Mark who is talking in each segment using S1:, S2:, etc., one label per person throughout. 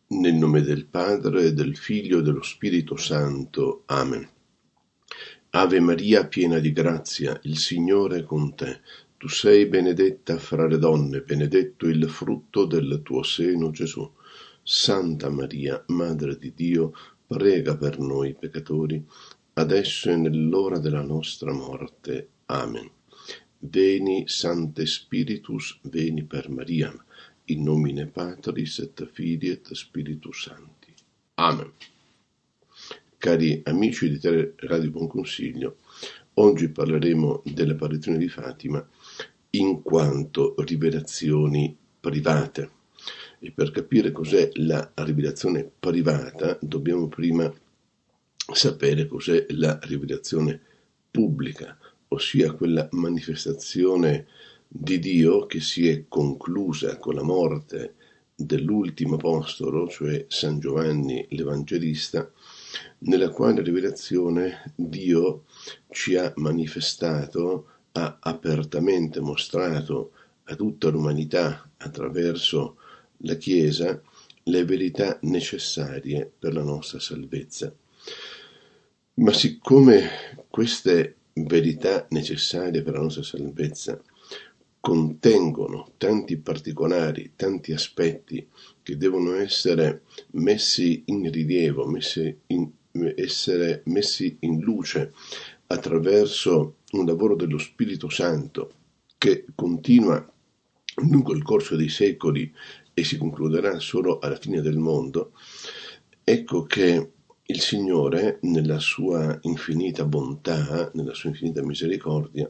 S1: Nel nome del Padre, del Figlio e dello Spirito Santo. Amen. Ave Maria, piena di grazia, il Signore è con te. Tu sei benedetta fra le donne, benedetto il frutto del tuo seno, Gesù. Santa Maria, Madre di Dio, prega per noi peccatori, adesso e nell'ora della nostra morte. Amen. Veni, Sancte Spiritus, veni per Maria. In nomine Patris et Filii et Spiritus Sancti. Amen. Cari amici di Radio Buon Consiglio, oggi parleremo dell'apparizione di Fatima in quanto rivelazioni private. E per capire cos'è la rivelazione privata dobbiamo prima sapere cos'è la rivelazione pubblica, ossia quella manifestazione di Dio che si è conclusa con la morte dell'ultimo apostolo, cioè San Giovanni l'Evangelista, nella quale rivelazione Dio ci ha manifestato, ha apertamente mostrato a tutta l'umanità attraverso la Chiesa le verità necessarie per la nostra salvezza. Ma siccome queste verità necessarie per la nostra salvezza contengono tanti particolari, tanti aspetti che devono essere messi in rilievo, essere messi in luce attraverso un lavoro dello Spirito Santo che continua lungo il corso dei secoli e si concluderà solo alla fine del mondo, ecco che il Signore, nella sua infinita bontà, nella sua infinita misericordia,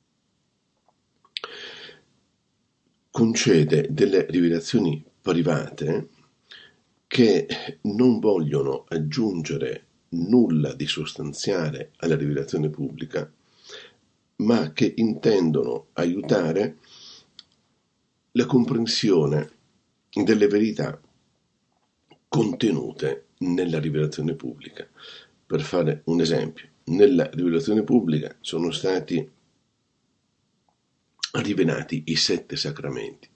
S1: concede delle rivelazioni private che non vogliono aggiungere nulla di sostanziale alla rivelazione pubblica, ma che intendono aiutare la comprensione delle verità contenute nella rivelazione pubblica. Per fare un esempio, nella rivelazione pubblica sono stati rivelati i 7 sacramenti.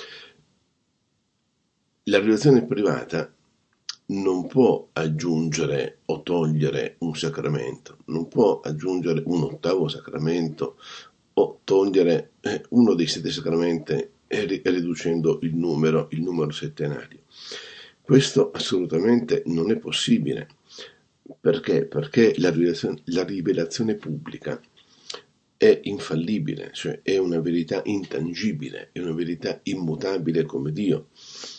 S1: La rivelazione privata non può aggiungere o togliere un sacramento, non può aggiungere un 8° sacramento o togliere uno dei 7 sacramenti riducendo il numero settenario. Questo assolutamente non è possibile. Perché? Perché la rivelazione pubblica è infallibile, cioè è una verità intangibile, è una verità immutabile come Dio.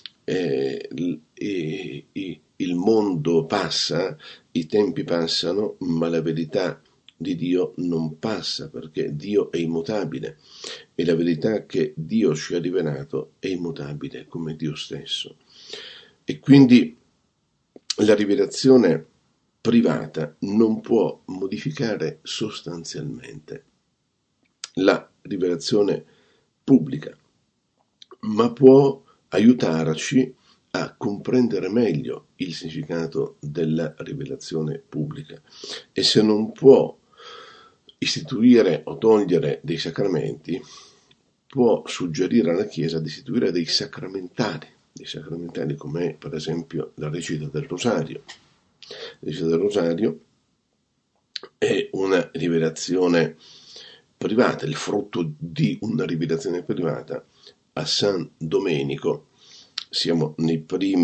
S1: Il mondo passa, i tempi passano, ma la verità di Dio non passa, perché Dio è immutabile e la verità che Dio ci ha rivelato è immutabile come Dio stesso. E quindi la rivelazione privata non può modificare sostanzialmente la rivelazione pubblica, ma può aiutarci a comprendere meglio il significato della rivelazione pubblica. E se non può istituire o togliere dei sacramenti, può suggerire alla Chiesa di istituire dei sacramentali come per esempio la recita del Rosario. La recita del Rosario è una rivelazione privata, il frutto di una rivelazione privata. A San Domenico siamo nella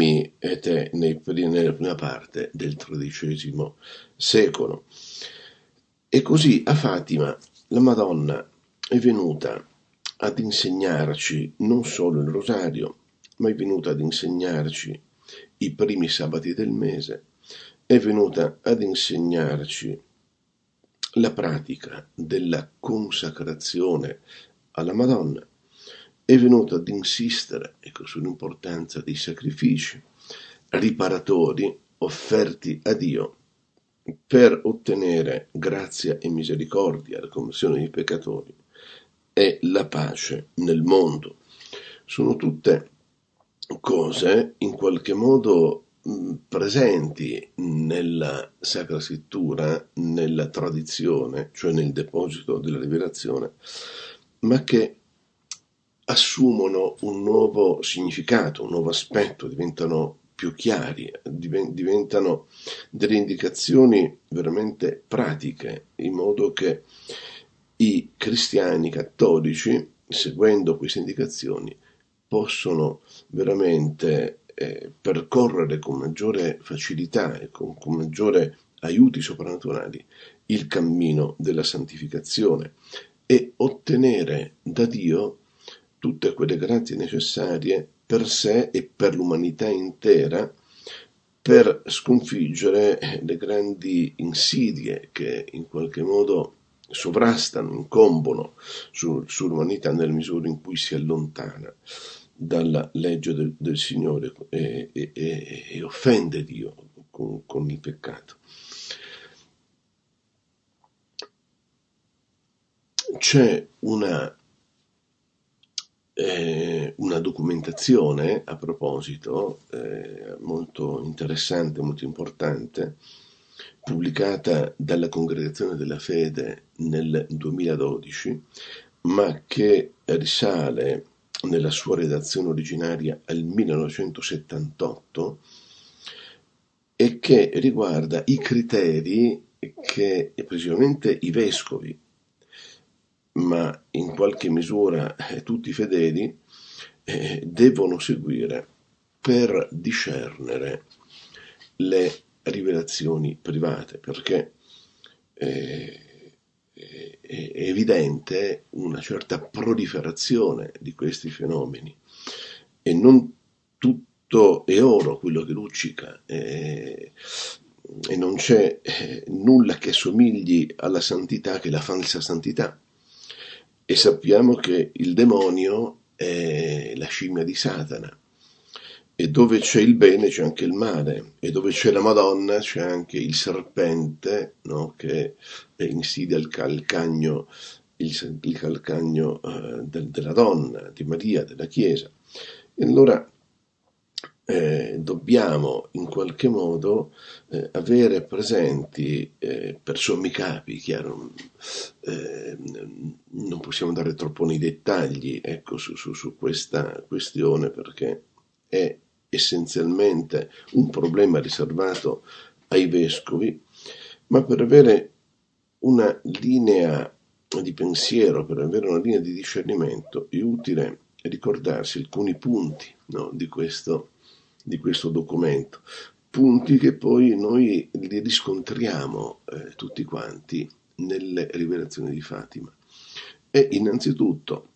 S1: prima parte del XIII secolo. E così a Fatima la Madonna è venuta ad insegnarci non solo il Rosario, ma è venuta ad insegnarci i primi sabati del mese, è venuta ad insegnarci la pratica della consacrazione alla Madonna, è venuta ad insistere sull'importanza dei sacrifici riparatori offerti a Dio per ottenere grazia e misericordia, la commissione dei peccatori e la pace nel mondo. Sono tutte cose in qualche modo presenti nella Sacra Scrittura, nella tradizione, cioè nel deposito della rivelazione, ma che assumono un nuovo significato, un nuovo aspetto, diventano più chiari, diventano delle indicazioni veramente pratiche, in modo che i cristiani cattolici, seguendo queste indicazioni, possono veramente percorrere con maggiore facilità e con maggiore aiuti soprannaturali il cammino della santificazione e ottenere da Dio tutte quelle grazie necessarie per sé e per l'umanità intera, per sconfiggere le grandi insidie che in qualche modo sovrastano, incombono sull'umanità nella misura in cui si allontana dalla legge del Signore e offende Dio con il peccato. C'è una documentazione a proposito molto interessante, molto importante, pubblicata dalla Congregazione della Fede nel 2012, ma che risale nella sua redazione originaria al 1978 e che riguarda i criteri che precisamente i vescovi, ma in qualche misura tutti i fedeli, devono seguire per discernere le rivelazioni private, perché è evidente una certa proliferazione di questi fenomeni e non tutto è oro quello che luccica, e non c'è nulla che somigli alla santità che la falsa santità. E sappiamo che il demonio è la scimmia di Satana, e dove c'è il bene c'è anche il male, e dove c'è la Madonna c'è anche il serpente, no? Che insidia il calcagno della donna, di Maria, della Chiesa. E allora dobbiamo in qualche modo avere presenti per sommi capi, chiaro, non possiamo andare troppo nei dettagli, ecco, su questa questione, perché è essenzialmente un problema riservato ai vescovi, ma per avere una linea di pensiero, per avere una linea di discernimento, è utile ricordarsi alcuni punti, no, di questo documento, punti che poi noi li riscontriamo tutti quanti nelle rivelazioni di Fatima. E innanzitutto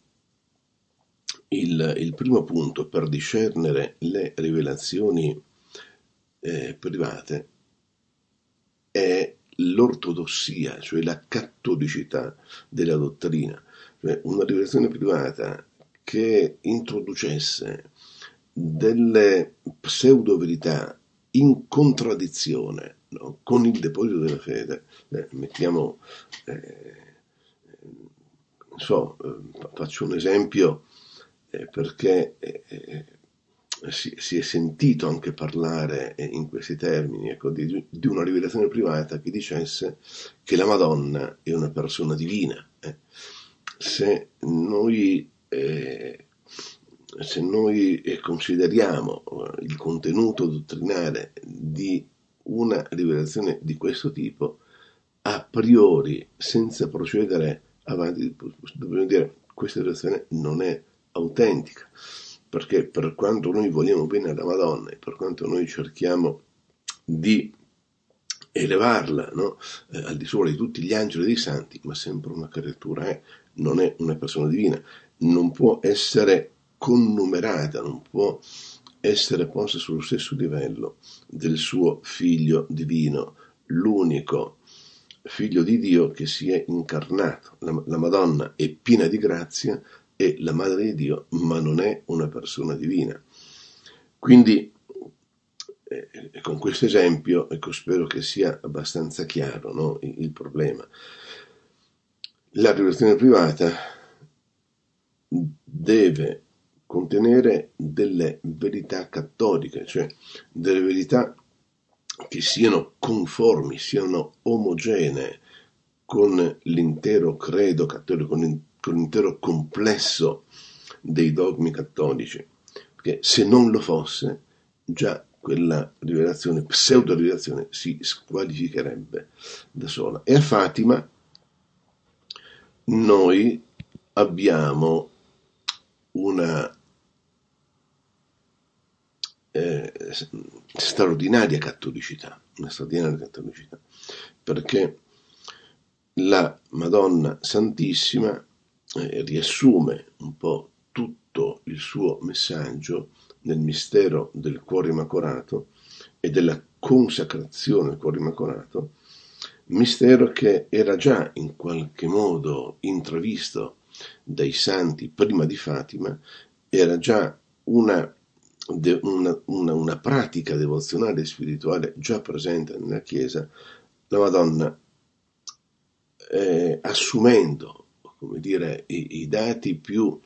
S1: il primo punto per discernere le rivelazioni private è l'ortodossia, cioè la cattolicità della dottrina, cioè una rivelazione privata che introducesse delle pseudo-verità in contraddizione, no, con il deposito della fede. Faccio un esempio perché si è sentito anche parlare in questi termini, ecco, di una rivelazione privata che dicesse che la Madonna è una persona divina. Se noi consideriamo il contenuto dottrinale di una rivelazione di questo tipo, a priori, senza procedere avanti, dobbiamo dire che questa rivelazione non è autentica, perché per quanto noi vogliamo bene alla Madonna e per quanto noi cerchiamo di elevarla, no, al di sopra di tutti gli angeli e dei santi, ma sempre una creatura non è una persona divina, non può essere connumerata, non può essere posta sullo stesso livello del suo figlio divino, l'unico figlio di Dio che si è incarnato. La Madonna è piena di grazia, è la madre di Dio, ma non è una persona divina. Quindi con questo esempio, ecco, spero che sia abbastanza chiaro, no, il problema. La rivelazione privata deve contenere delle verità cattoliche, cioè delle verità che siano conformi, siano omogenee con l'intero credo cattolico, con l'intero complesso dei dogmi cattolici, perché se non lo fosse, già quella rivelazione, pseudo-rivelazione, si squalificherebbe da sola. E a Fatima noi abbiamo una straordinaria cattolicità, perché la Madonna Santissima riassume un po' tutto il suo messaggio nel mistero del cuore immacolato e della consacrazione al cuore immacolato, mistero che era già in qualche modo intravisto dai santi prima di Fatima, era già una pratica devozionale e spirituale già presente nella Chiesa. La Madonna, assumendo, come dire, i dati più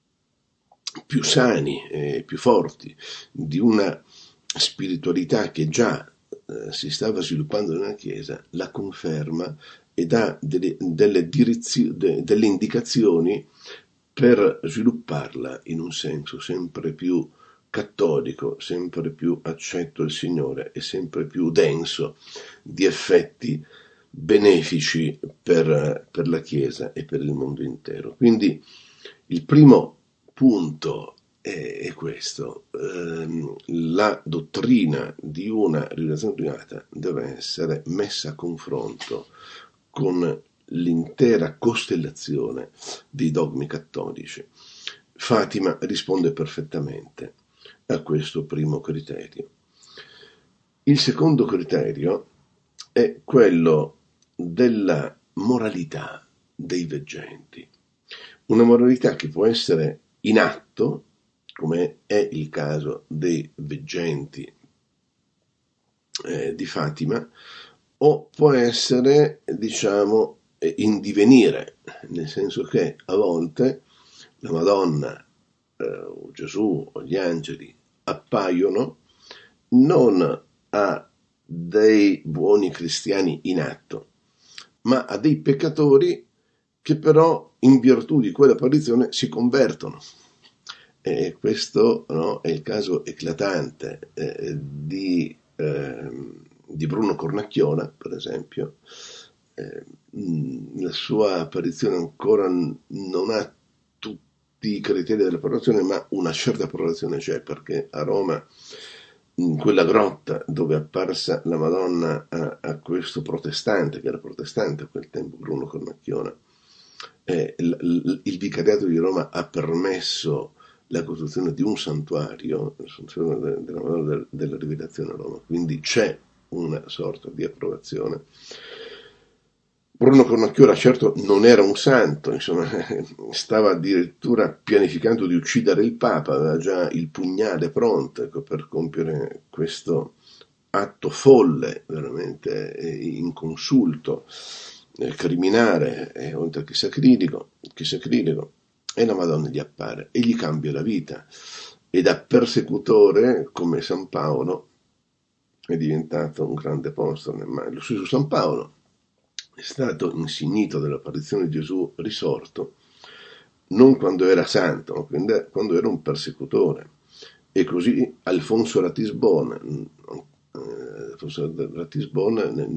S1: sani e più forti di una spiritualità che già si stava sviluppando nella Chiesa, la conferma e dà delle indicazioni per svilupparla in un senso sempre più cattolico, sempre più accetto al Signore e sempre più denso di effetti benefici per la Chiesa e per il mondo intero. Quindi il primo punto è questo: la dottrina di una rivelazione privata deve essere messa a confronto con l'intera costellazione dei dogmi cattolici. Fatima risponde perfettamente a questo primo criterio. Il secondo criterio è quello della moralità dei veggenti. Una moralità che può essere in atto, come è il caso dei veggenti di Fatima, o può essere, diciamo, in divenire, nel senso che a volte la Madonna o Gesù o gli angeli appaiono non a dei buoni cristiani in atto, ma a dei peccatori che però in virtù di quell'apparizione si convertono. E questo, no, è il caso eclatante di Bruno Cornacchiona, per esempio. La sua apparizione ancora non ha tutti i criteri dell'apparizione, ma una certa apparizione c'è, perché a Roma, in quella grotta dove è apparsa la Madonna a questo protestante, che era protestante a quel tempo, Bruno Cornacchiona, il vicariato di Roma ha permesso la costruzione di un santuario, la costruzione della Madonna della Rivelazione a Roma, quindi c'è una sorta di approvazione. Bruno Cornacchiona certo non era un santo, insomma, stava addirittura pianificando di uccidere il Papa, aveva già il pugnale pronto, ecco, per compiere questo atto folle, veramente inconsulto, criminale, oltre che sacrilico, e la Madonna gli appare e gli cambia la vita, e da persecutore, come San Paolo, è diventato un grande apostolo. Ma lo stesso San Paolo è stato insignito dell'apparizione di Gesù risorto non quando era santo, ma quando era un persecutore. E così Alfonso Ratisbona nel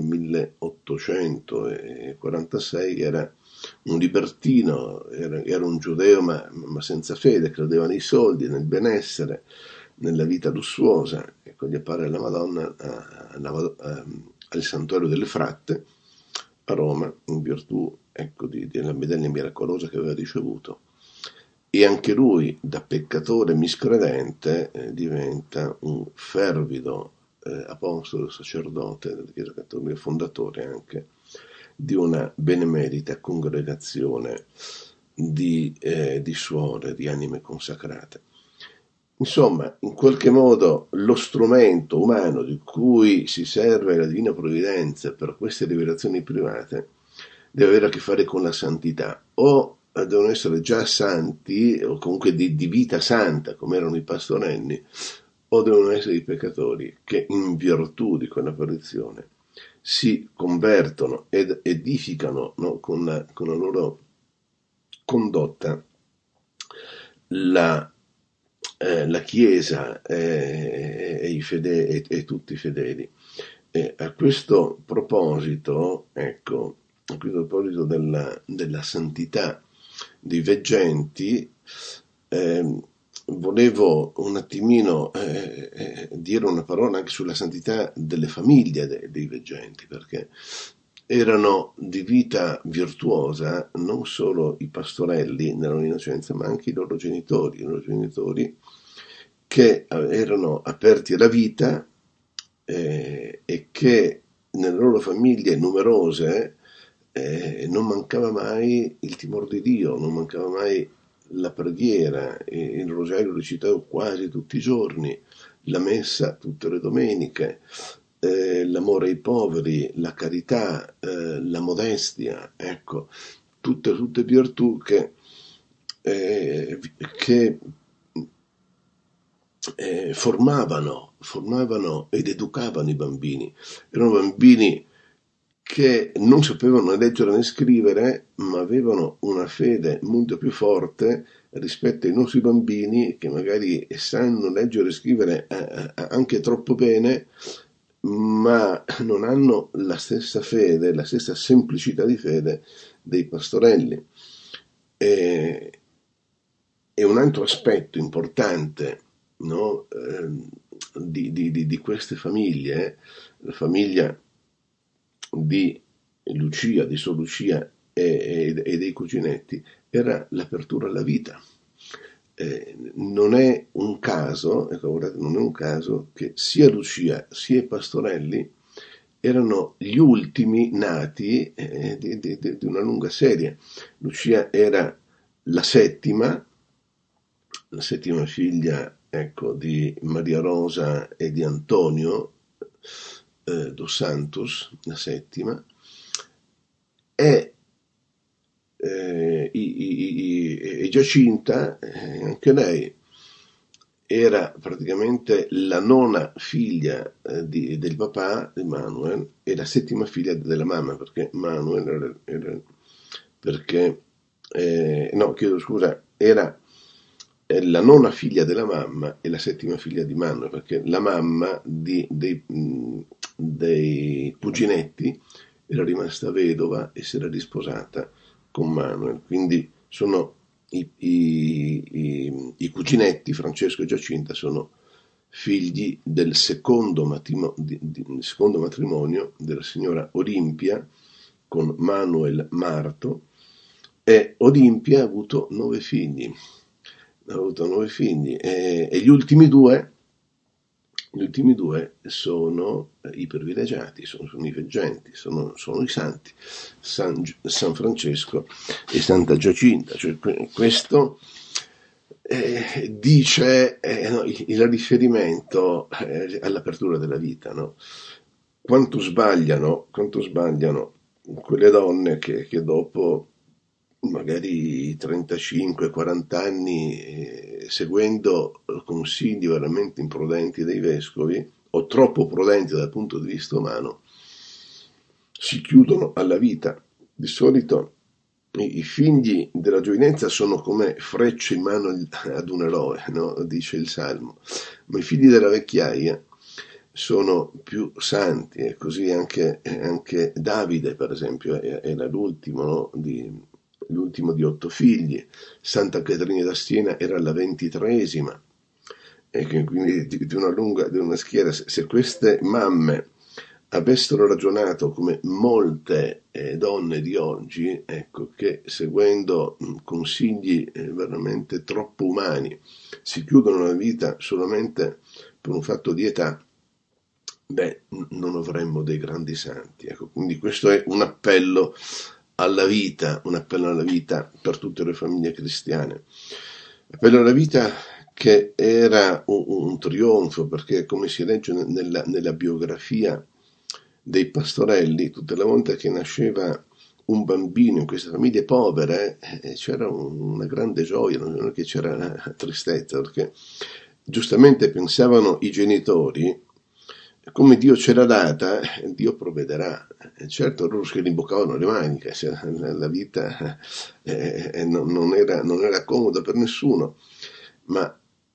S1: 1846 era un libertino, era un giudeo ma senza fede, credeva nei soldi, nel benessere, nella vita lussuosa. Ecco, gli appare la Madonna al santuario delle Fratte a Roma, in virtù, ecco, della medaglia miracolosa che aveva ricevuto, e anche lui, da peccatore miscredente, diventa un fervido apostolo, sacerdote della Chiesa Cattolica, fondatore anche di una benemerita congregazione di suore, di anime consacrate. Insomma, in qualche modo lo strumento umano di cui si serve la Divina Provvidenza per queste rivelazioni private deve avere a che fare con la santità, o devono essere già santi, o comunque di vita santa, come erano i pastorenni, o devono essere i peccatori che in virtù di quell'apparizione si convertono ed edificano, no, con la loro condotta la Chiesa e e tutti i fedeli. A questo proposito, ecco, a questo proposito della santità dei veggenti, volevo un attimino dire una parola anche sulla santità delle famiglie dei veggenti, perché erano di vita virtuosa non solo i pastorelli nella innocenza, ma anche i loro genitori che erano aperti alla vita e che nelle loro famiglie numerose non mancava mai il timore di Dio, non mancava mai la preghiera, il rosario recitato quasi tutti i giorni, la messa tutte le domeniche, l'amore ai poveri, la carità, la modestia, ecco, tutte virtù che formavano ed educavano i bambini. Erano bambini che non sapevano né leggere né scrivere, ma avevano una fede molto più forte rispetto ai nostri bambini che magari sanno leggere e scrivere anche troppo bene, ma non hanno la stessa fede, la stessa semplicità di fede dei pastorelli. E un altro aspetto importante, no, di queste famiglie, la famiglia di Lucia, di Sor Lucia e dei cuginetti, era l'apertura alla vita. Non è un caso, ecco, non è un caso che sia Lucia sia i pastorelli erano gli ultimi nati di una lunga serie. Lucia era la settima figlia, ecco, di Maria Rosa e di Antonio dos Santos, la settima, e Giacinta, anche lei, era praticamente la nona figlia del papà, di Manuel, e la settima figlia della mamma, perché Manuel era la nona figlia della mamma e la settima figlia di Manuel, perché la mamma dei cuginetti era rimasta vedova e si era risposata con Manuel, quindi sono i cuginetti Francesco e Giacinta sono figli del secondo matrimonio della signora Olimpia con Manuel Marto, e Olimpia ha avuto 9 figli. E gli ultimi due sono i privilegiati, sono i veggenti, sono i santi, San Francesco e Santa Giacinta. Cioè, questo dice il riferimento all'apertura della vita, no? Quanto sbagliano quelle donne che dopo magari 35-40 anni, seguendo consigli veramente imprudenti dei vescovi, o troppo prudenti dal punto di vista umano, si chiudono alla vita. Di solito i figli della giovinezza sono come frecce in mano ad un eroe, no? Dice il Salmo, ma i figli della vecchiaia sono più santi, e così anche Davide, per esempio, era l'ultimo, no? L'ultimo di 8 figli. Santa Caterina da Siena era la 23esima, e quindi di una schiera. Se queste mamme avessero ragionato come molte donne di oggi, ecco, che seguendo consigli veramente troppo umani si chiudono la vita solamente per un fatto di età, non avremmo dei grandi santi. Ecco, quindi questo è un appello alla vita per tutte le famiglie cristiane. Appello alla vita che era un trionfo, perché come si legge nella biografia dei pastorelli, tutte le volte che nasceva un bambino in queste famiglie povere c'era una grande gioia, non è che c'era tristezza, perché giustamente pensavano i genitori: come Dio ce l'ha data, Dio provvederà. Certo, loro si rimboccavano le maniche, la vita non era comoda per nessuno, ma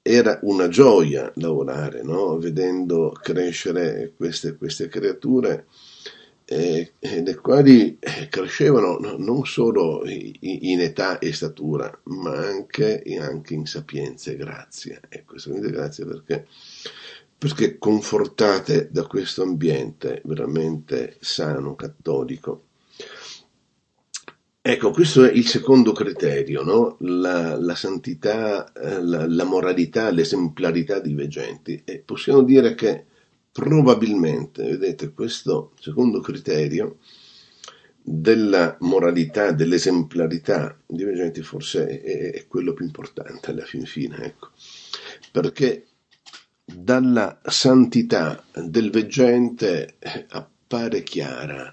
S1: era una gioia lavorare, no? Vedendo crescere queste creature, le quali crescevano non solo in età e statura, ma anche in sapienza e grazia. Ecco, sapienza e grazia perché confortate da questo ambiente veramente sano, cattolico. Ecco, questo è il secondo criterio, no? La santità, la moralità, l'esemplarità dei veggenti. E possiamo dire che probabilmente, vedete, questo secondo criterio della moralità, dell'esemplarità dei veggenti forse è quello più importante alla fin fine, ecco. Perché dalla santità del veggente appare chiara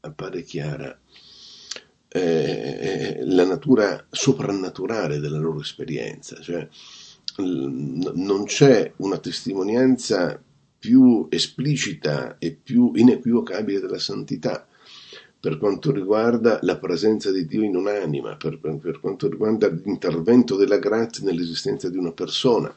S1: la natura soprannaturale della loro esperienza, cioè non c'è una testimonianza più esplicita e più inequivocabile della santità per quanto riguarda la presenza di Dio in un'anima, per quanto riguarda l'intervento della grazia nell'esistenza di una persona.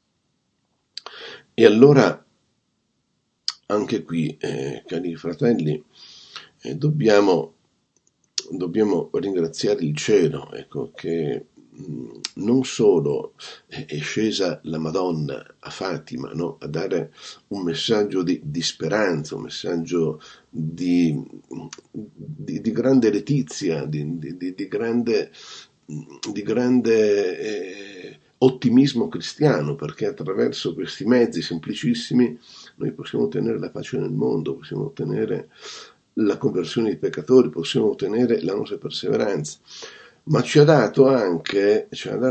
S1: E allora, anche qui, cari fratelli, dobbiamo ringraziare il cielo, ecco, che non solo è scesa la Madonna a Fatima, no? A dare un messaggio di speranza, un messaggio di grande letizia, di grande ottimismo cristiano, perché attraverso questi mezzi semplicissimi noi possiamo ottenere la pace nel mondo, possiamo ottenere la conversione dei peccatori, possiamo ottenere la nostra perseveranza. Ma ci ha dato anche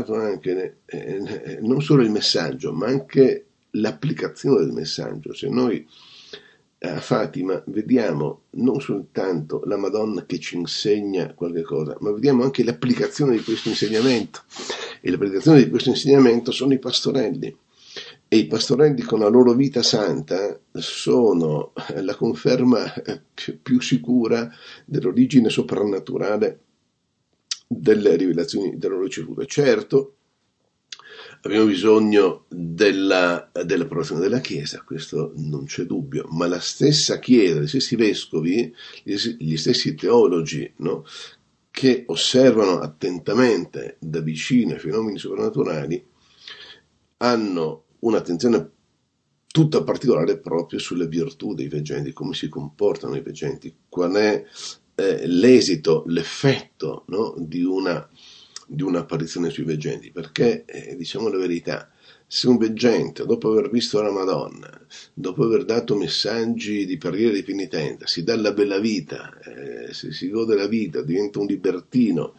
S1: non solo il messaggio, ma anche l'applicazione del messaggio. Cioè noi a Fatima vediamo non soltanto la Madonna che ci insegna qualche cosa, ma vediamo anche l'applicazione di questo insegnamento. E l'applicazione di questo insegnamento sono i pastorelli. E i pastorelli con la loro vita santa sono la conferma più sicura dell'origine soprannaturale delle rivelazioni che hanno ricevuto. Certo, abbiamo bisogno dell'approvazione della Chiesa, questo non c'è dubbio, ma la stessa Chiesa, gli stessi vescovi, gli stessi teologi, no, che osservano attentamente da vicino i fenomeni soprannaturali, hanno un'attenzione tutta particolare proprio sulle virtù dei veggenti, come si comportano i veggenti, qual è l'esito, l'effetto, no, di un'apparizione sui veggenti, perché diciamo la verità, se un veggente, dopo aver visto la Madonna, dopo aver dato messaggi di preghiera e di penitenza, si dà la bella vita, si gode la vita, diventa un libertino,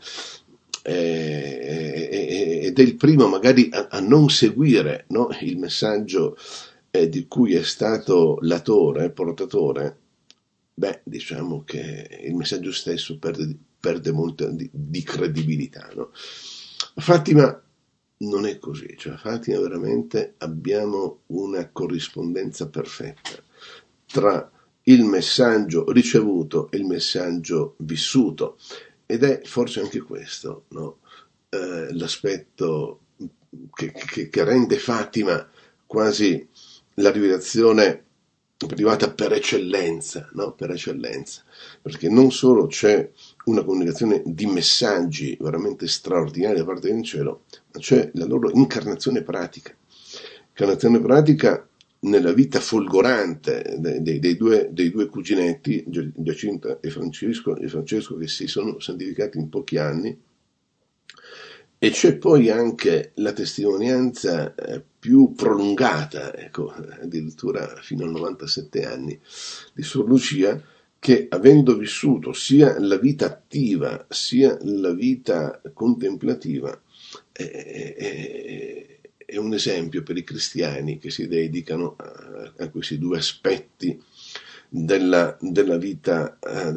S1: ed è il primo magari a non seguire, no, il messaggio di cui è stato latore, portatore, beh, diciamo che il messaggio stesso perde molta di credibilità, no? A Fatima non è così, cioè a Fatima veramente abbiamo una corrispondenza perfetta tra il messaggio ricevuto e il messaggio vissuto, ed è forse anche questo, no? L'aspetto che rende Fatima quasi la rivelazione privata per eccellenza, no? Per eccellenza, perché non solo c'è una comunicazione di messaggi veramente straordinari da parte del cielo, ma c'è la loro incarnazione pratica nella vita folgorante dei due cuginetti, Giacinta e Francesco, che si sono santificati in pochi anni. E c'è poi anche la testimonianza più prolungata, ecco, addirittura fino a 97 anni, di Sor Lucia, che avendo vissuto sia la vita attiva sia la vita contemplativa, è un esempio per i cristiani che si dedicano a questi due aspetti della vita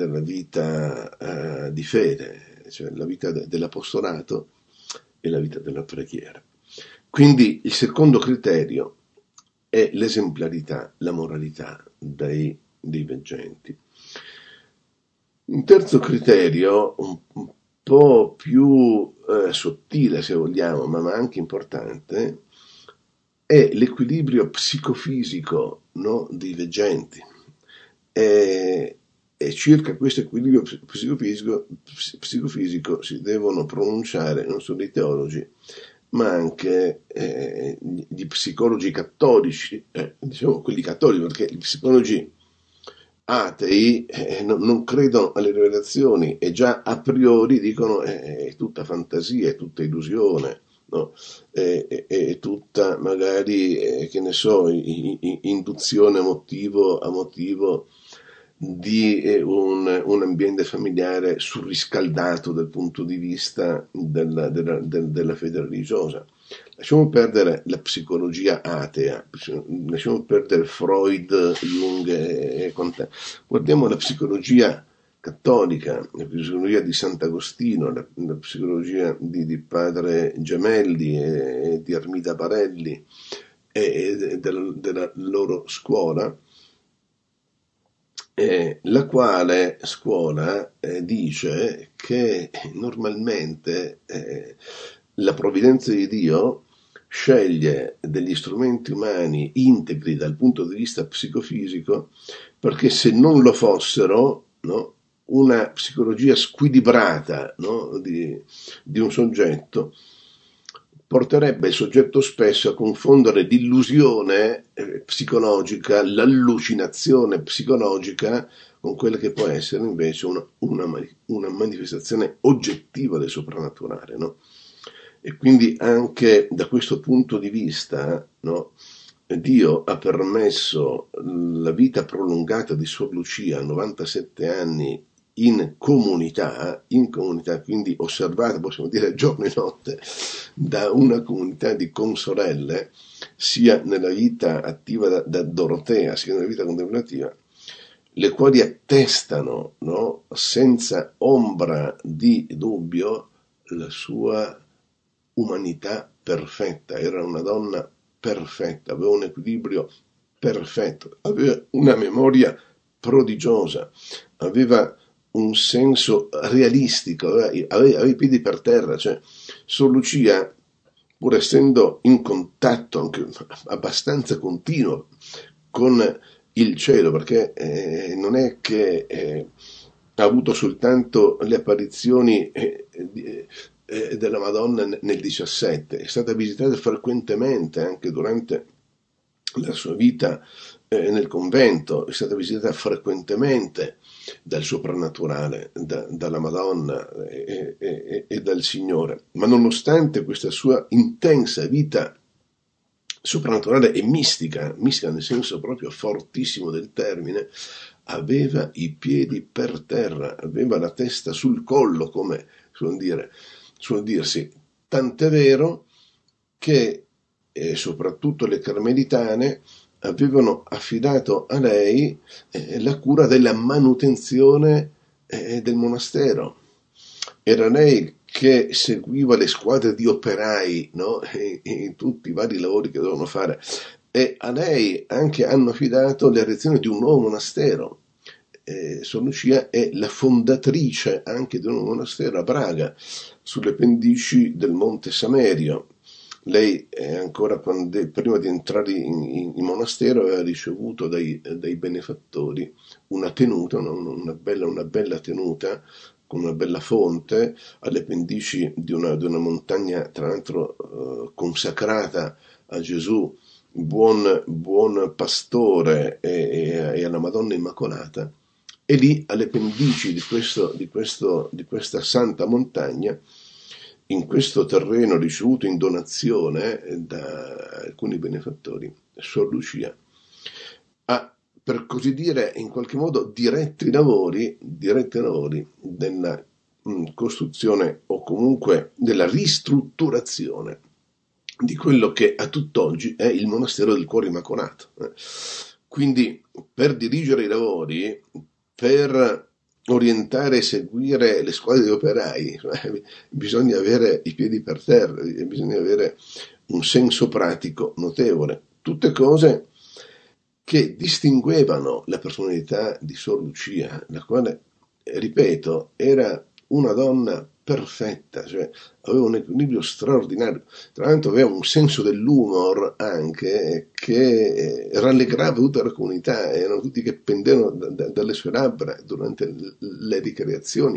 S1: di fede, cioè la vita dell'apostolato e la vita della preghiera. Quindi il secondo criterio è l'esemplarità, la moralità dei veggenti. Un terzo criterio, un po' più sottile se vogliamo, ma anche importante, è l'equilibrio psicofisico, no, dei veggenti. E circa questo equilibrio psicofisico si devono pronunciare non solo i teologi, ma anche gli psicologi cattolici, diciamo quelli cattolici, perché gli psicologi atei non credono alle rivelazioni e già a priori dicono è tutta fantasia, è tutta illusione, no? È tutta magari, che ne so, induzione a motivo di un ambiente familiare surriscaldato dal punto di vista della fede religiosa. Lasciamo perdere la psicologia atea, lasciamo perdere Freud, Jung e quant'è. Guardiamo la psicologia cattolica, la psicologia di Sant'Agostino, la psicologia di padre Gemelli e di Armida Parelli e della loro scuola, la quale scuola dice che normalmente la provvidenza di Dio sceglie degli strumenti umani integri dal punto di vista psicofisico, perché se non lo fossero, no, una psicologia squilibrata, no, di un soggetto porterebbe il soggetto spesso a confondere l'illusione psicologica, l'allucinazione psicologica con quella che può essere invece una manifestazione oggettiva del soprannaturale, no? E quindi anche da questo punto di vista, no, Dio ha permesso la vita prolungata di Suor Lucia, 97 anni, in comunità, quindi osservata, possiamo dire, giorno e notte, da una comunità di consorelle, sia nella vita attiva da Dorotea, sia nella vita contemplativa, le quali attestano, no, senza ombra di dubbio la sua umanità perfetta. Era una donna perfetta, aveva un equilibrio perfetto, aveva una memoria prodigiosa, aveva un senso realistico, aveva i piedi per terra, cioè Sor Lucia, pur essendo in contatto anche abbastanza continuo con il cielo, perché non è che ha avuto soltanto le apparizioni della Madonna nel 17, è stata visitata frequentemente anche durante la sua vita nel convento, è stata visitata frequentemente dal soprannaturale, dalla Madonna e dal Signore, ma nonostante questa sua intensa vita soprannaturale e mistica nel senso proprio fortissimo del termine, aveva i piedi per terra, aveva la testa sul collo, come suol dirsi, tant'è vero che soprattutto le carmelitane avevano affidato a lei la cura della manutenzione del monastero. Era lei che seguiva le squadre di operai, no? in tutti i vari lavori che dovevano fare, e a lei anche hanno affidato l'erezione di un nuovo monastero. Sor Lucia è la fondatrice anche di un nuovo monastero a Braga, sulle pendici del Monte Samerio. Lei ancora prima di entrare in monastero aveva ricevuto dai benefattori una tenuta, una bella tenuta con una bella fonte alle pendici di una montagna, tra l'altro consacrata a Gesù, buon pastore e alla Madonna Immacolata. E lì alle pendici di questa santa montagna, in questo terreno ricevuto in donazione da alcuni benefattori, Sor Lucia ha, per così dire, in qualche modo diretto i lavori della costruzione o comunque della ristrutturazione di quello che a tutt'oggi è il monastero del Cuore Immacolato. Quindi per dirigere i lavori, per orientare e seguire le squadre di operai, bisogna avere i piedi per terra, bisogna avere un senso pratico notevole. Tutte cose che distinguevano la personalità di Sor Lucia, la quale, ripeto, era una donna perfetta, cioè aveva un equilibrio straordinario. Tra l'altro aveva un senso dell'humor anche che rallegrava tutta la comunità, erano tutti che pendevano dalle sue labbra durante le ricreazioni,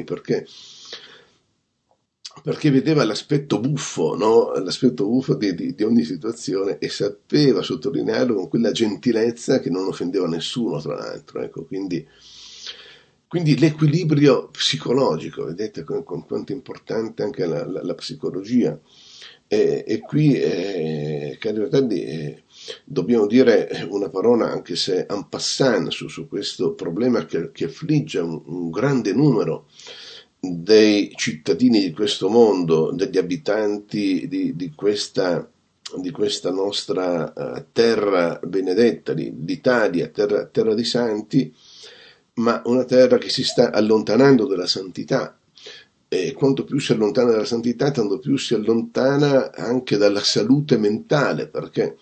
S1: perché vedeva l'aspetto buffo, no? L'aspetto buffo di ogni situazione e sapeva sottolinearlo con quella gentilezza che non offendeva nessuno, tra l'altro. Ecco, quindi l'equilibrio psicologico, vedete con quanto è importante anche la psicologia. E qui, cari fratelli, dobbiamo dire una parola, anche se en passant, su questo problema che affligge un grande numero dei cittadini di questo mondo, degli abitanti di questa nostra terra benedetta, l'Italia, terra di santi, ma una terra che si sta allontanando dalla santità. E quanto più si allontana dalla santità, tanto più si allontana anche dalla salute mentale, perché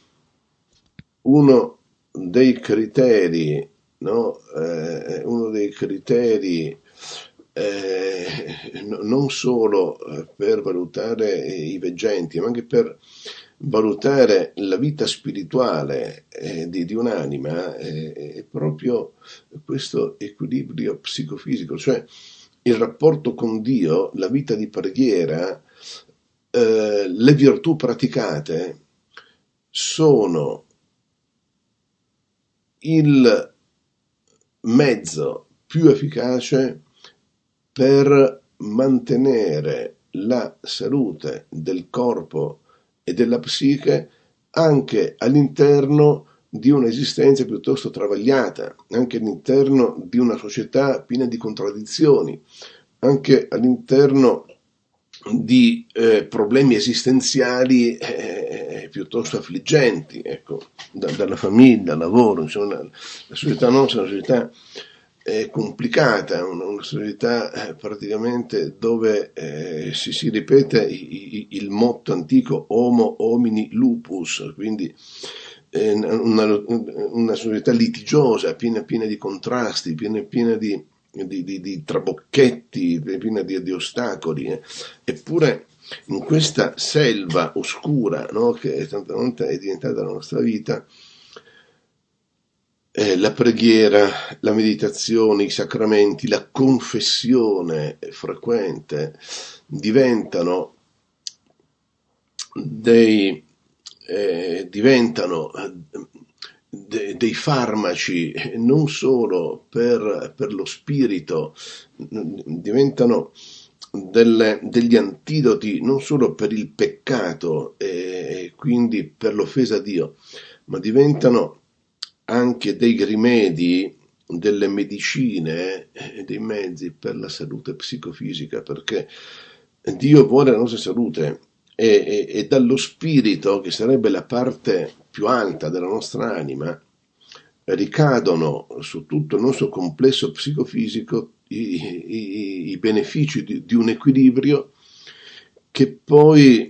S1: uno dei criteri, no? Uno dei criteri non solo per valutare i veggenti, ma anche per valutare la vita spirituale di un'anima, è proprio questo equilibrio psicofisico, cioè il rapporto con Dio, la vita di preghiera, le virtù praticate sono il mezzo più efficace per mantenere la salute del corpo e della psiche anche all'interno di un'esistenza piuttosto travagliata, anche all'interno di una società piena di contraddizioni, anche all'interno di problemi esistenziali piuttosto affliggenti, ecco, dalla famiglia, al lavoro, insomma, la società nostra è una società complicata, una società praticamente dove si ripete il motto antico Homo homini lupus, quindi una società litigiosa, piena di contrasti, piena di trabocchetti, piena di ostacoli. Eppure in questa selva oscura, no, che tante volte è diventata la nostra vita, la preghiera, la meditazione, i sacramenti, la confessione frequente diventano dei farmaci non solo per lo spirito, diventano degli antidoti non solo per il peccato e quindi per l'offesa a Dio, ma diventano anche dei rimedi, delle medicine e dei mezzi per la salute psicofisica, perché Dio vuole la nostra salute e dallo spirito, che sarebbe la parte più alta della nostra anima, ricadono su tutto il nostro complesso psicofisico i benefici di un equilibrio che poi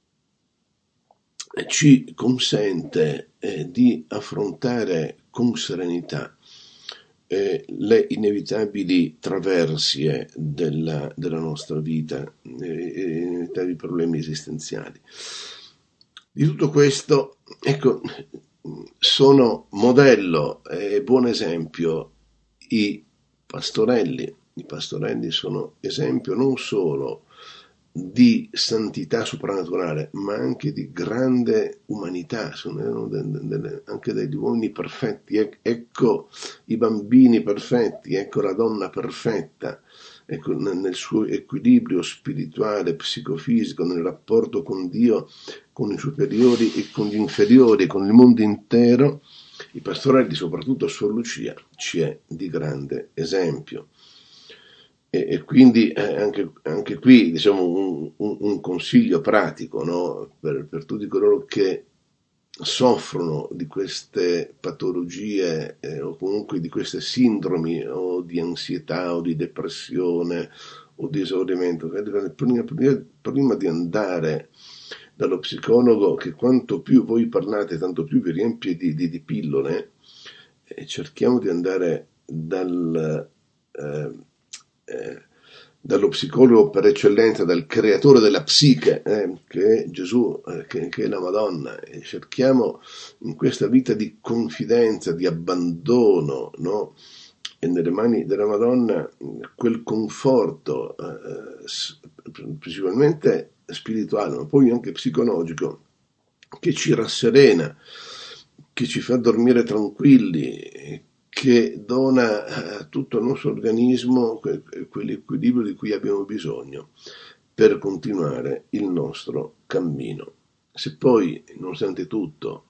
S1: ci consente di affrontare con serenità le inevitabili traversie della nostra vita, i inevitabili problemi esistenziali. Di tutto questo, ecco, sono modello e buon esempio i pastorelli. I pastorelli sono esempio non solo di santità soprannaturale, ma anche di grande umanità, sono anche degli uomini perfetti. Ecco i bambini perfetti, ecco la donna perfetta, ecco, nel suo equilibrio spirituale, psicofisico, nel rapporto con Dio, con i superiori e con gli inferiori, con il mondo intero. I pastorelli, soprattutto a Sor Lucia, ci è di grande esempio. E quindi anche qui, diciamo, un consiglio pratico, no? per tutti coloro che soffrono di queste patologie o comunque di queste sindromi o di ansietà o di depressione o di esaurimento. Prima di andare dallo psicologo, che quanto più voi parlate tanto più vi riempie di pillole, cerchiamo di andare dallo psicologo per eccellenza, dal creatore della psiche, che è Gesù, che è la Madonna, e cerchiamo in questa vita di confidenza, di abbandono, no? E nelle mani della Madonna quel conforto, principalmente spirituale, ma poi anche psicologico, che ci rasserena, che ci fa dormire tranquilli, che dona a tutto il nostro organismo quell'equilibrio di cui abbiamo bisogno per continuare il nostro cammino. Se poi, nonostante tutto,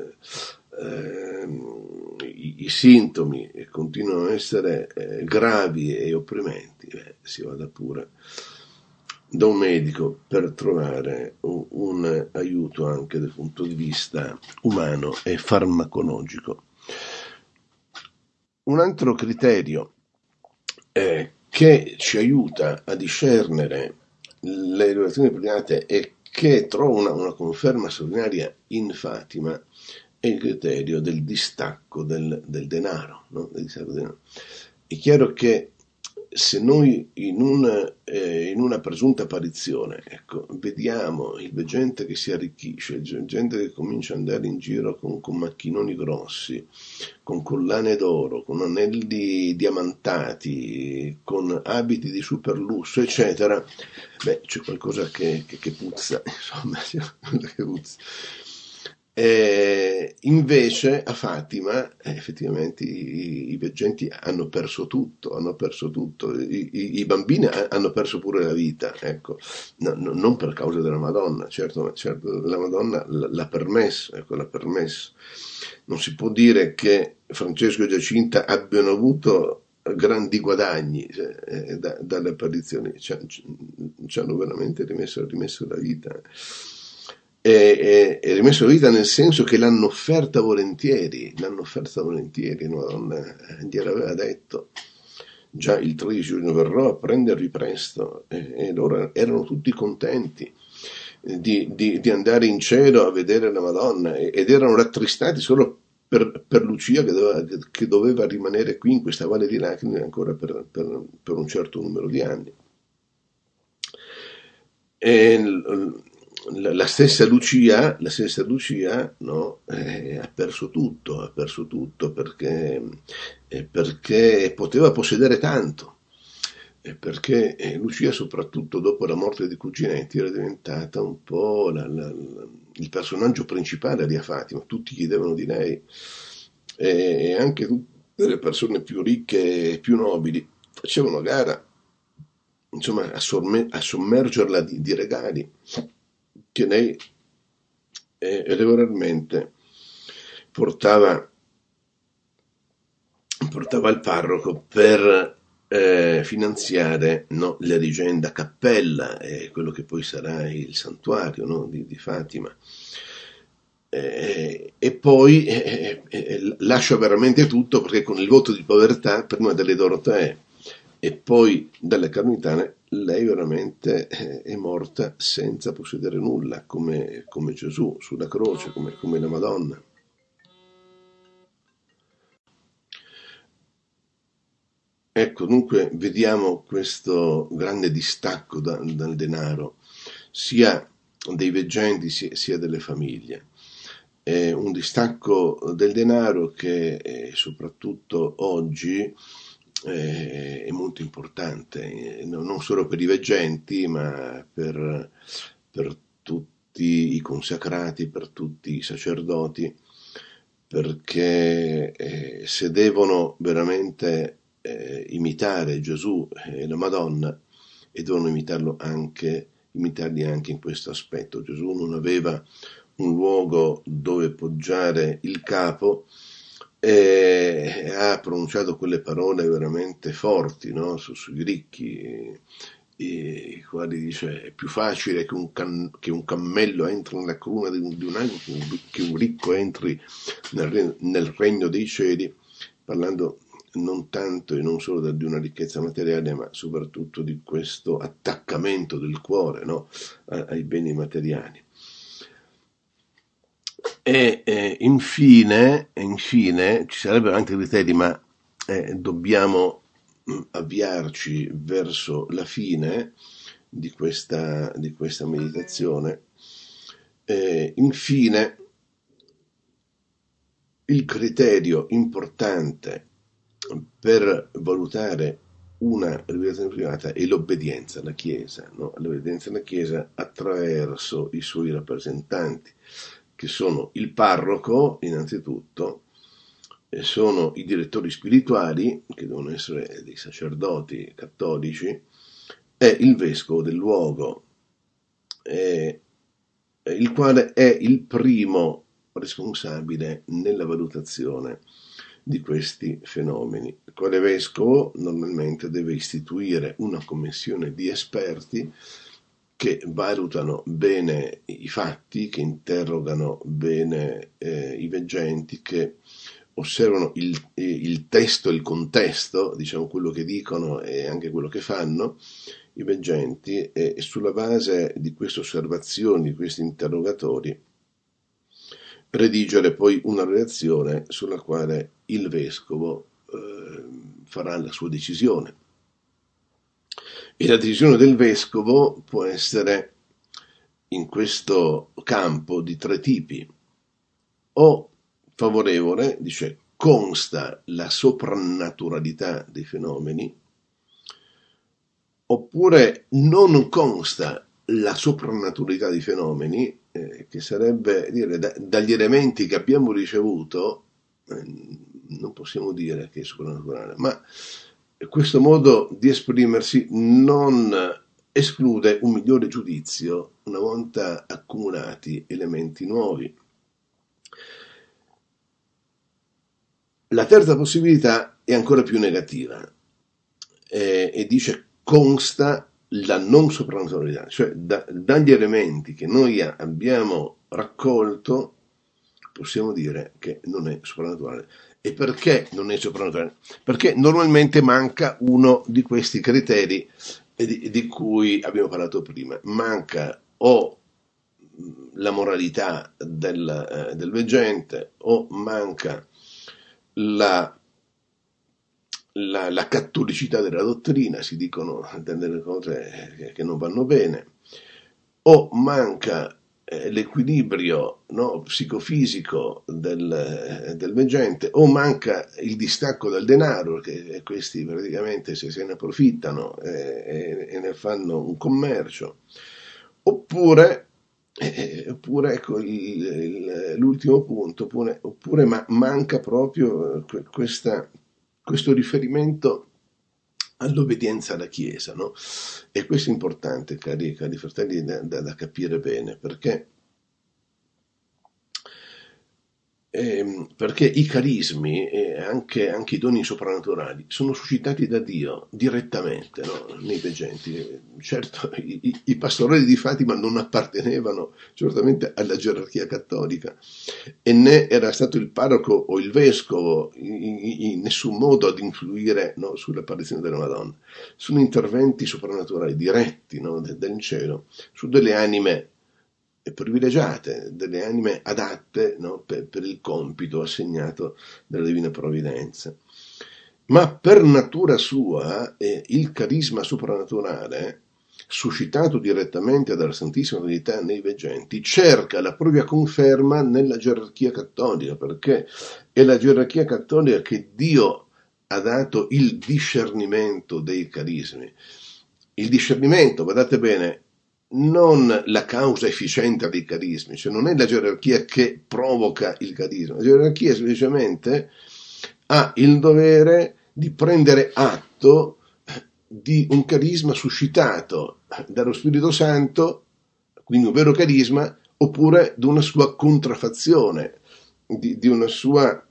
S1: i sintomi continuano a essere gravi e opprimenti, si vada pure da un medico per trovare un aiuto anche dal punto di vista umano e farmacologico. Un altro criterio che ci aiuta a discernere le relazioni private e che trova una conferma straordinaria in Fatima è il criterio del distacco del denaro, no? Del distacco del denaro. È chiaro che se noi in una presunta apparizione, ecco, vediamo gente che si arricchisce, gente che comincia ad andare in giro con macchinoni grossi, con collane d'oro, con anelli diamantati, con abiti di super lusso, eccetera, c'è qualcosa che puzza, insomma, c'è qualcosa che puzza. Invece a Fatima effettivamente i veggenti hanno perso tutto, i bambini hanno perso pure la vita, ecco, non per causa della Madonna, certo la Madonna l'ha permesso, ecco, l'ha permesso. Non si può dire che Francesco e Giacinta abbiano avuto grandi guadagni dalle apparizioni, ci hanno veramente rimesso la vita. E rimesso la vita nel senso che l'hanno offerta volentieri, la Madonna gliel'aveva detto, già il 13 giugno verrò a prendervi presto, e loro erano tutti contenti di andare in cielo a vedere la Madonna, ed erano rattristati solo per Lucia che doveva rimanere qui in questa valle di lacrime ancora per un certo numero di anni. La stessa Lucia, no, ha perso tutto perché poteva possedere tanto, perché Lucia, soprattutto dopo la morte di Cuginetti, era diventata un po' il personaggio principale di Fatima, tutti chiedevano di lei, e anche tutte le persone più ricche e più nobili facevano gara, insomma, a sommergerla di regali che lei regolarmente portava al parroco per finanziare, no, l'erigenda cappella, quello che poi sarà il santuario, no, di Fatima. E poi lascia veramente tutto, perché con il voto di povertà, prima delle Dorotee e poi dalle Carmelitane, lei veramente è morta senza possedere nulla, come Gesù sulla croce, come la Madonna. Ecco, dunque vediamo questo grande distacco dal denaro, sia dei veggenti sia delle famiglie. È un distacco del denaro che soprattutto oggi è molto importante, non solo per i veggenti, ma per tutti i consacrati, per tutti i sacerdoti, perché se devono veramente imitare Gesù e la Madonna, e devono imitarli anche in questo aspetto. Gesù non aveva un luogo dove poggiare il capo, e ha pronunciato quelle parole veramente forti, no? Sui ricchi, i quali dice: è più facile che un cammello entri nella cruna di un ago che un ricco entri nel regno dei cieli, parlando non tanto e non solo di una ricchezza materiale, ma soprattutto di questo attaccamento del cuore, no? Ai beni materiali. E infine ci sarebbero anche criteri, ma dobbiamo avviarci verso la fine di questa meditazione. Infine, il criterio importante per valutare una rivelazione privata è l'obbedienza alla Chiesa, no? L'obbedienza alla Chiesa attraverso i suoi rappresentanti, che sono il parroco innanzitutto, sono i direttori spirituali, che devono essere dei sacerdoti cattolici, e il vescovo del luogo, il quale è il primo responsabile nella valutazione di questi fenomeni. Il quale vescovo normalmente deve istituire una commissione di esperti che valutano bene i fatti, che interrogano bene i veggenti, che osservano il testo, il contesto, diciamo quello che dicono e anche quello che fanno i veggenti, e sulla base di queste osservazioni, di questi interrogatori, redigere poi una relazione sulla quale il vescovo farà la sua decisione. E la decisione del vescovo può essere in questo campo di tre tipi: o favorevole, dice consta la soprannaturalità dei fenomeni, oppure non consta la soprannaturalità dei fenomeni, che sarebbe dire dagli elementi che abbiamo ricevuto non possiamo dire che è soprannaturale, ma questo modo di esprimersi non esclude un migliore giudizio una volta accumulati elementi nuovi. La terza possibilità è ancora più negativa e dice consta la non soprannaturalità, cioè dagli elementi che noi abbiamo raccolto possiamo dire che non è soprannaturale. E perché non è soprannaturale? Perché normalmente manca uno di questi criteri di cui abbiamo parlato prima. Manca o la moralità del veggente, o manca la cattolicità della dottrina, si dicono delle cose che non vanno bene, o manca l'equilibrio, no, psicofisico del veggente, o manca il distacco dal denaro, perché questi praticamente se ne approfittano e ne fanno un commercio, oppure ecco l'ultimo punto, oppure manca proprio questo riferimento all'obbedienza alla Chiesa, no? E questo è importante, cari fratelli, da capire bene, perché i carismi e anche i doni soprannaturali sono suscitati da Dio direttamente, no? Nei veggenti. Certo, i pastorelli di Fatima non appartenevano certamente alla gerarchia cattolica, e né era stato il parroco o il vescovo in nessun modo ad influire, no, sull'apparizione della Madonna. Sono interventi soprannaturali diretti, no, del cielo su delle anime privilegiate, delle anime adatte, no, per il compito assegnato dalla Divina Provvidenza. Ma per natura sua il carisma soprannaturale, suscitato direttamente dalla Santissima Trinità nei veggenti, cerca la propria conferma nella gerarchia cattolica, perché è la gerarchia cattolica che Dio ha dato il discernimento dei carismi. Il discernimento, guardate bene, non la causa efficiente dei carismi, cioè non è la gerarchia che provoca il carisma, la gerarchia semplicemente ha il dovere di prendere atto di un carisma suscitato dallo Spirito Santo, quindi un vero carisma, oppure di una sua contraffazione, di una sua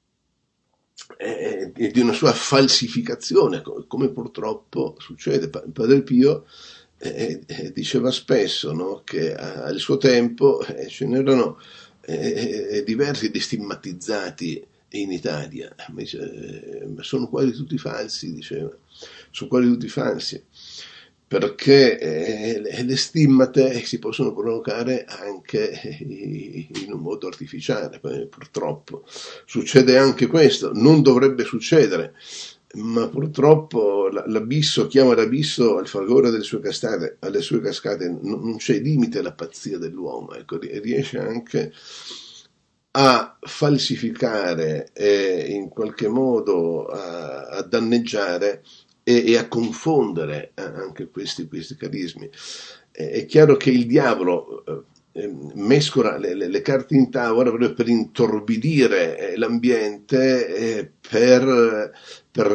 S1: falsificazione, come purtroppo succede. Padre Pio diceva spesso, no, che al suo tempo ce n'erano diversi di stigmatizzati in Italia, ma sono quasi tutti falsi, diceva, sono quasi tutti falsi, perché le stimmate si possono provocare anche in un modo artificiale. Purtroppo succede anche questo, non dovrebbe succedere, ma purtroppo l'abisso chiama l'abisso al fragore delle sue cascate, alle sue cascate, non c'è limite alla pazzia dell'uomo, ecco, riesce anche a falsificare e in qualche modo a danneggiare e a confondere anche questi carismi. È chiaro che il diavolo mescola le carte in tavola proprio per intorbidire l'ambiente, per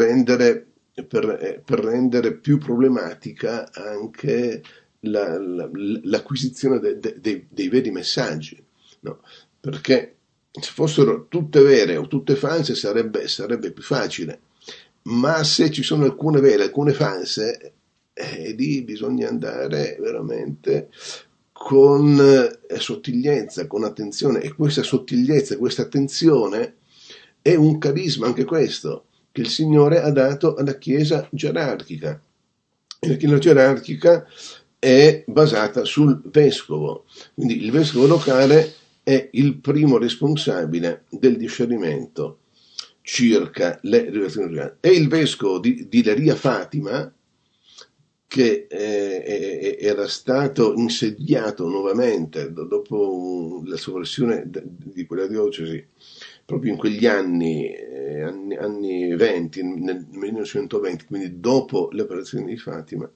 S1: rendere più problematica anche l'acquisizione dei veri messaggi, no? Perché se fossero tutte vere o tutte false sarebbe più facile, ma se ci sono alcune vere, alcune false, lì bisogna andare veramente con sottigliezza, con attenzione, e questa sottigliezza, questa attenzione è un carisma anche questo che il Signore ha dato alla Chiesa gerarchica. E la Chiesa gerarchica è basata sul vescovo, quindi il vescovo locale è il primo responsabile del discernimento circa le rivelazioni reali. È il vescovo di Leria Fatima, che era stato insediato nuovamente dopo la sovversione di quella diocesi, proprio in quegli anni 20, nel 1920, quindi dopo le operazioni di Fatima,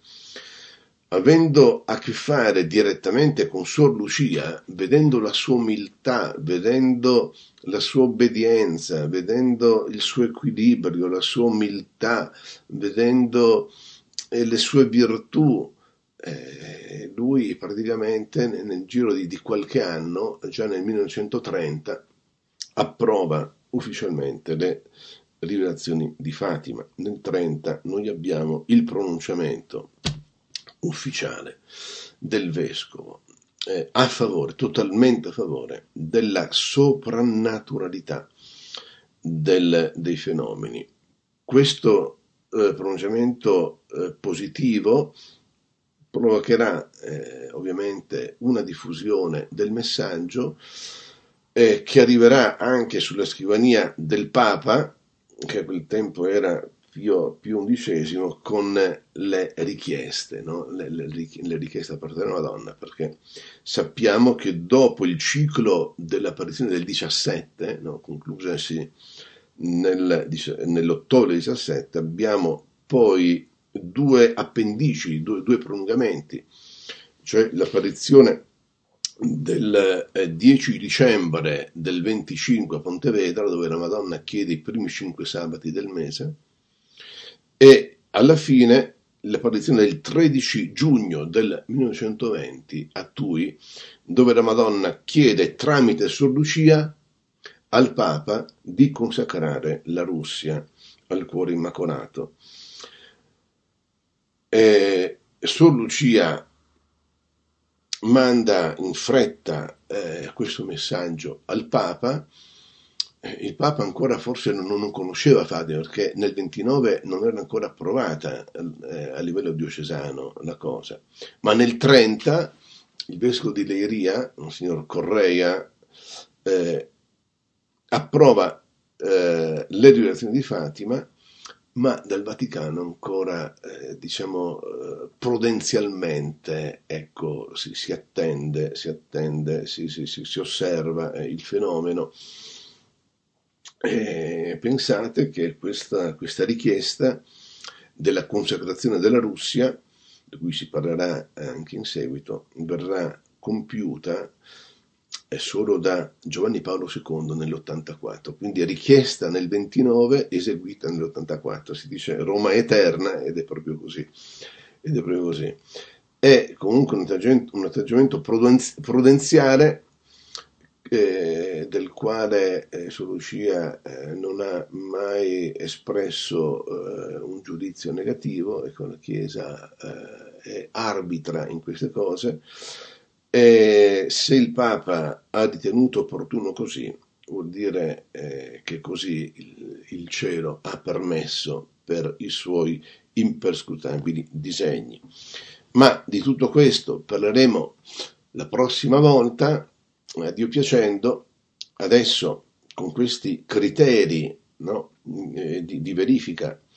S1: avendo a che fare direttamente con Suor Lucia, vedendo la sua umiltà, vedendo la sua obbedienza, vedendo il suo equilibrio, la sua umiltà, vedendo le sue virtù, lui praticamente nel giro di qualche anno, già nel 1930, approva ufficialmente le rivelazioni di Fatima. Nel 1930 noi abbiamo il pronunciamento ufficiale del vescovo a favore, totalmente a favore della soprannaturalità dei fenomeni. Questo pronunciamento positivo provocherà ovviamente una diffusione del messaggio che arriverà anche sulla scrivania del Papa, che a quel tempo era Pio XI, con le richieste, no? le richieste da parte della Madonna, perché sappiamo che dopo il ciclo dell'apparizione del 17, no? conclusasi nell'ottobre 17, abbiamo poi due appendici, due prolungamenti, cioè l'apparizione del 10 dicembre del 25 a Pontevedra, dove la Madonna chiede i primi 5 sabati del mese, e alla fine l'apparizione del 13 giugno del 1920 a Tui, dove la Madonna chiede tramite Sor Lucia al Papa di consacrare la Russia al Cuore Immacolato. Sor Lucia manda in fretta questo messaggio al Papa. Il Papa ancora forse non conosceva Fatima, perché nel 29 non era ancora approvata a livello diocesano la cosa, ma nel 30 il vescovo di Leiria, un signor Correia, approva le rivelazioni di Fatima, ma dal Vaticano ancora prudenzialmente, ecco, si attende, si osserva il fenomeno. Pensate che questa richiesta della consacrazione della Russia, di cui si parlerà anche in seguito, verrà compiuta solo da Giovanni Paolo II nell'84, quindi è richiesta nel 29, eseguita nell'84. Si dice Roma eterna, ed è proprio così. È comunque un atteggiamento prudenziale, del quale Sor Lucia non ha mai espresso un giudizio negativo, ecco, la Chiesa è arbitra in queste cose. Se il Papa ha ritenuto opportuno così, vuol dire che così il cielo ha permesso per i suoi imperscrutabili disegni. Ma di tutto questo parleremo la prossima volta, Dio piacendo. Adesso, con questi criteri, no, di verifica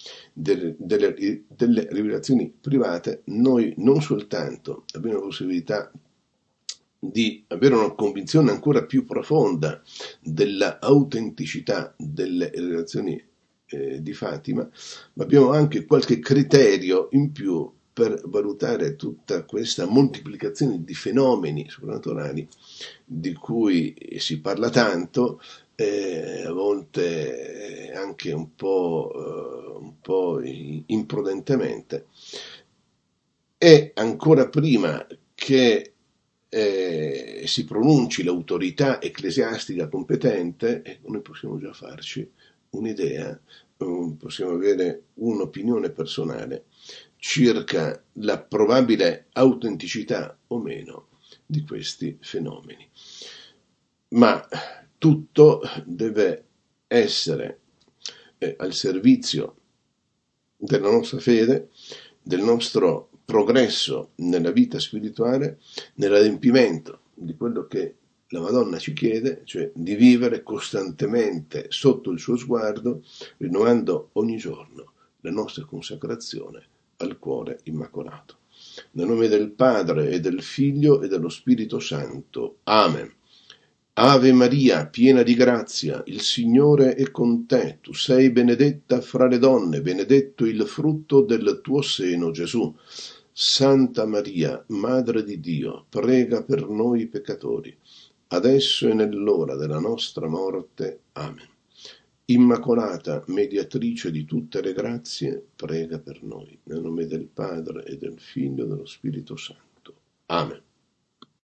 S1: delle rivelazioni private, noi non soltanto abbiamo la possibilità di avere una convinzione ancora più profonda della autenticità delle relazioni di Fatima, ma abbiamo anche qualche criterio in più per valutare tutta questa moltiplicazione di fenomeni soprannaturali di cui si parla tanto, a volte anche un po' imprudentemente, e ancora prima che si pronunci l'autorità ecclesiastica competente, noi possiamo già farci un'idea, possiamo avere un'opinione personale circa la probabile autenticità o meno di questi fenomeni. Ma tutto deve essere al servizio della nostra fede, del nostro progresso nella vita spirituale, nell'adempimento di quello che la Madonna ci chiede, cioè di vivere costantemente sotto il suo sguardo, rinnovando ogni giorno la nostra consacrazione al cuore immacolato. Nel nome del Padre e del Figlio e dello Spirito Santo. Amen. Ave Maria, piena di grazia, il Signore è con te. Tu sei benedetta fra le donne, benedetto il frutto del tuo seno, Gesù. Santa Maria, Madre di Dio, prega per noi peccatori, adesso e nell'ora della nostra morte. Amen. Immacolata, mediatrice di tutte le grazie, prega per noi. Nel nome del Padre e del Figlio e dello Spirito Santo. Amen.